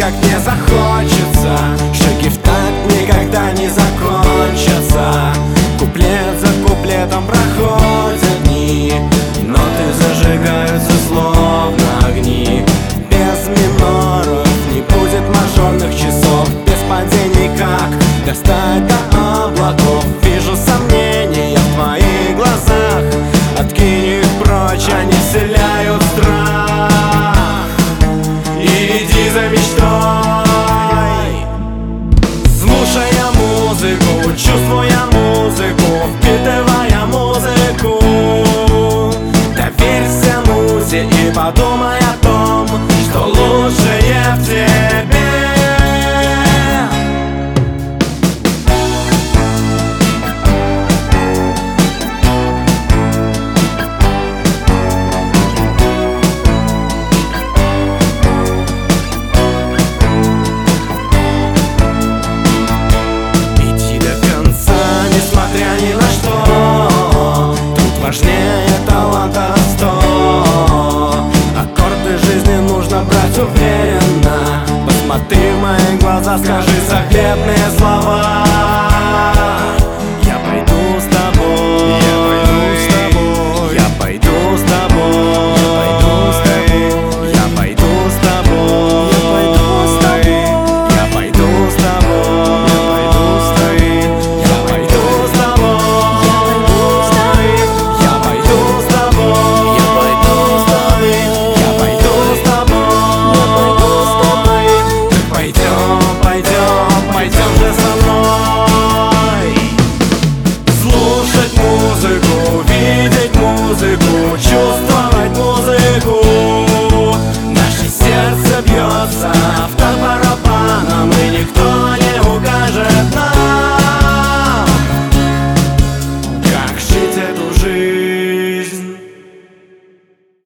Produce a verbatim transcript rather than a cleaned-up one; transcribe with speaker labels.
Speaker 1: как не захочется. Шаги в такт никогда не закончатся. Куплет за куплетом проходят дни, ноты зажигаются словно огни. Без миноров не будет мажорных часов, без падений как достать до облаков. Вижу сомнения в твоих глазах, откинь их прочь, они вселяют страх. Иди за мечтой, слушая музыку, чувствуя музыку, впитывая музыку. Доверься музе и подумай о том, что лучшее в тебе. Несмотря ни на что, тут важнее таланта сто. Аккорды жизни нужно брать уверенно. Посмотри в мои глаза, скажи заветные слова.